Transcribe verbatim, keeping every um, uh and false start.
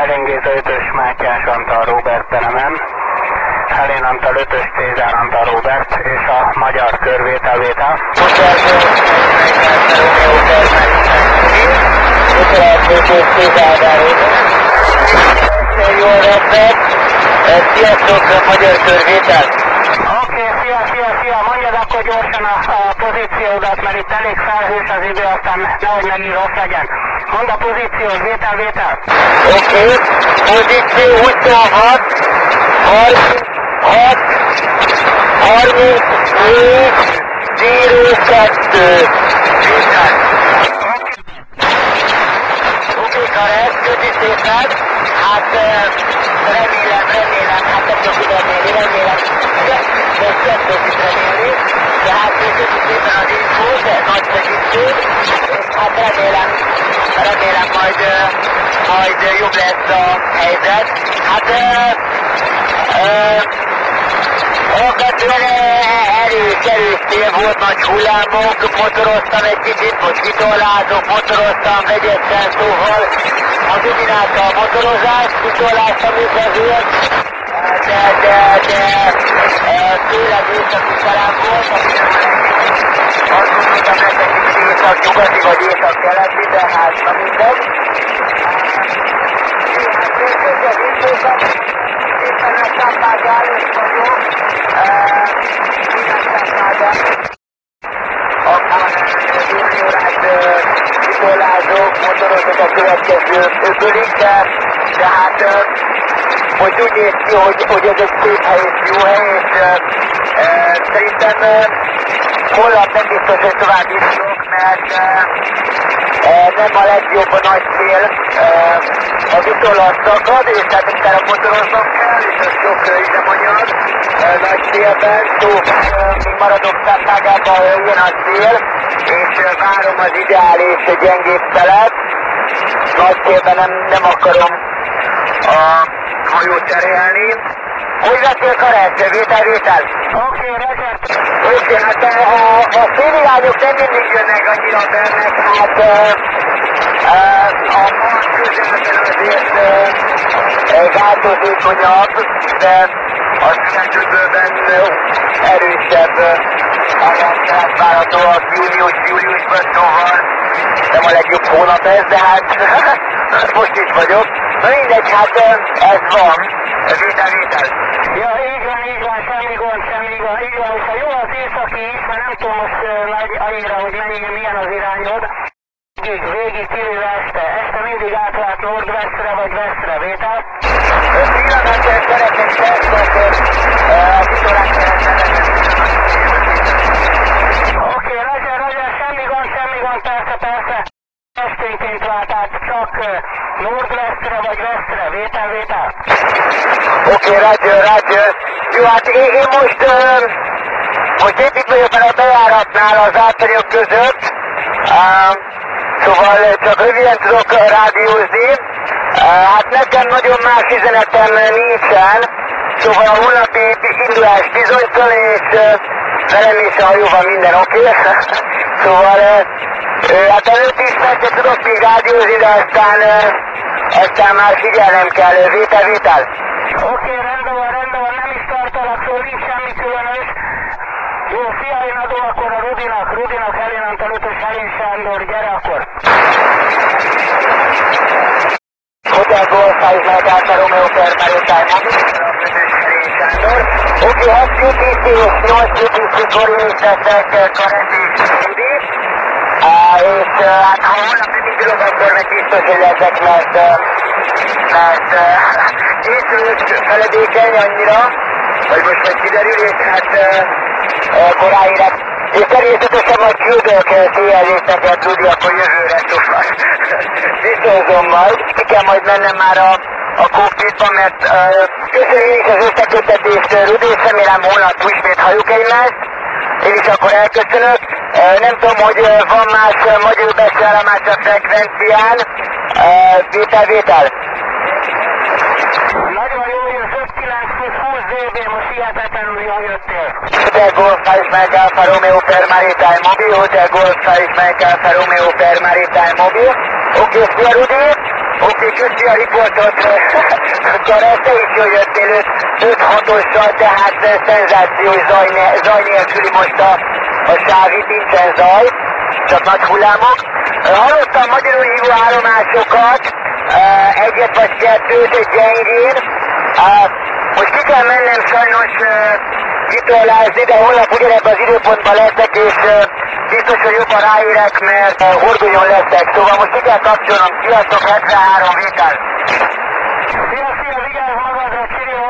Elingéza ötös Mátyás Antal Róbert Telemen, Helén Antal ötös Cézár Antal Róbert és a magyar körvételvétel. Jó reggelt! Sziasztok, magyar körvétel! Oké, szia, szia, szia! Mondjad akkor gyorsan a, a pozíciódat, mert itt elég felhős az idő, aztán nehogy megint rossz legyen. Mondd a pozíciót, vétel, vétel! Oké, pozíció huszonhat, harminchat, harmincnégy, nulla kettő. Vétel! Oké, Karel, köszi szépen! Hát remélem, remélem, hát nem csak remélni, remélem, de kettőt is remélni, de hát köszi szépen az infót, nagy segítség, és hát remélem, remélem majd, majd jobb lesz a helyzet. Hát alapvetően erős, erős tél volt, nagy hullámok, motoroztam egy kicsit, most vitorlázok, motoroztam vegyesen, szóval a dominálta a motorozás, vitorláztam is azért, de, de, de főleg északi szerem volt, azt gondoltam lesz egy kicsit észak-nyugati vagy észak-keleti, de hát na mindegy. Hát köszönjük az infókat, éppen a Szápágy előtt vagyok, akkor négy órát vitorlázok, motorozok a következő ötödik, de, de hát most úgy néz ki, hogy, hogy ez egy szép hely és jó hely, és e, szerintem e, holnap nem biztos, hogy tovább indulok, mert e, e, nem a legjobb a nagy cél, e, a vitorla szakad, és tehát utána motoroznom kell, és az sok üzemanyag e, nagy célben, szóval még maradok Szápágában, ilyen a cél, és e, várom az ideális gyengébb felet, nagy célben nem, nem akarom a hajót terelni. Hogy vettél Karel? Vétel, vétel? Oké, reggel! Oké, hát a, a, a szélirányok nem mindig jönnek annyira bennek, hát a, a, a part közelben azért változékonyabb, de a Székesföldben erősebb helyet várható a június-júliusban, szóval nem a legjobb hónap ez, de hát most is vagyok. Na mindegy, hát ez van, vétel, vétel. Ja, így van, így van, semmi gond, semmi gond, így van, hogyha jó az északi is, mert nem tudom most uh, nagy annyira, hogy mennyi, milyen az irányod. Végig, végig kivéve este, este mindig átlát nordvesztre vagy vesztre, vétel? Pillanatban szeretnék szerződni, a vitorlát szeretnék. Oké, Roger, Roger, semmi gond, semmi gond, persze, persze. Esténként látát csak uh, nordvesztre vagy vesztre, vétel, vétel? Oké, Roger, Roger. Jó, hát én, én most, uh, most épp itt vagyok a bejáratnál az átanyok között, uh, szóval csak röviden tudok rádiózni. Uh, hát nekem nagyon más üzenetem nincsen, szóval a holnapi indulás bizonytalan, és uh, velem és a hajóval minden oké. Okay. Szóval uh, uh, hát előtt is persze tudok még rádiózni, de aztán, uh, aztán már figyelnem kell, vétel, vétel. Oké, okay, rendben van, rendben van, nem is tartalak, szóval nincs semmi különös. Jó, szia, én adom akkor a Rudinak, Rudinak, Helén Antal ötös, Helén Sándor, gyere akkor. Hotel Golf five Mike Alfa Romeo per Maritime Mobile, Helén Sándor. Oké, hat cé té cé és nyolc cé té cé koordinétettek Karel és Rudi. És hát ha holnap nem indulok, akkor meg biztos, hogy leszek, mert, mert készülök feledékeny annyira, vagy most majd kiderül, és hát koráira. És természetesen majd küldök széljelzést neked, Rudi, akkor jövőre szóval. Viszonzom majd, ki kell majd mennem már a, a cockpitba, mert uh, köszönjük is az összeköttetést, Rudi, és remélem holnap ismét halljuk egymást. Én is akkor elköszönök. Uh, nem tudom, hogy uh, van más uh, magyar beszélállomás a frekvencián. Uh, vétel, vétel. Nagyon jó, jössz öt kilenc húsz zé bé, most hihetetlenül jól jöttél. Hotel Golf five Mike Alfa Romeo per Maritime Mobile, Hotel Golf five Mike Alfa Romeo per Maritime Mobile. Oké, szia Rudi. Oké. Köszi, köszi a riportot. Karel, te is jól jöttél öt hatossal, tehát szenzációs zaj, zaj nélküli most a, a sáv, itt nincsen zaj, csak nagy hullámok. Hallottam magyarul hívó állomásokat, egyet vagy kettőt, egy gyengén. Most ki kell mennem sajnos vitorlázni, de holnap ugyanebben az időpontban leszek, és biztos, hogy jobban ráérek, mert horgonyon leszek. Szóval most ki kell kapcsolnom. Sziasztok, hetvenhárom, vétel! Szia, szia,